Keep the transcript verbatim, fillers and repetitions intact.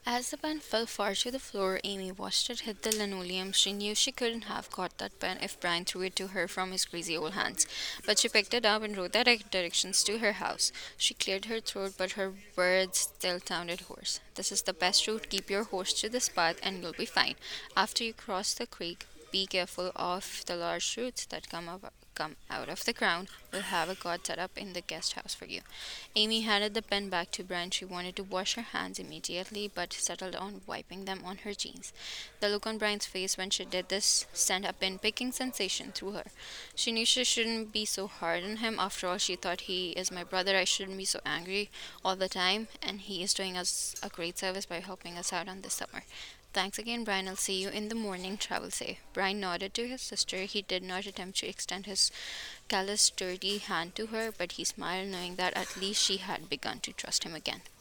As the pen fell far to the floor, Amy watched it hit the linoleum. She knew she couldn't have caught that pen if Brian threw it to her from his greasy old hands. But she picked it up and wrote the right directions to her house. She cleared her throat, but her words still sounded hoarse. "This is the best route. Keep your horse to this path, and you'll be fine. After you cross the creek, be careful of the large roots that come up come out of the ground. We'll have a cot set up in the guest house for you." Amy handed the pen back to Brian. She wanted to wash her hands immediately, but settled on wiping them on her jeans. The look on Brian's face when she did this sent a pin picking sensation through her. She knew she shouldn't be so hard on him. After all, she thought, he is my brother. I shouldn't be so angry all the time, and he is doing us a great service by helping us out on this summer. "Thanks again, Brian. I'll see you in the morning. Travel safe." Brian nodded to his sister. He did not attempt to extend his callous, dirty hand to her, but he smiled, knowing that at least she had begun to trust him again.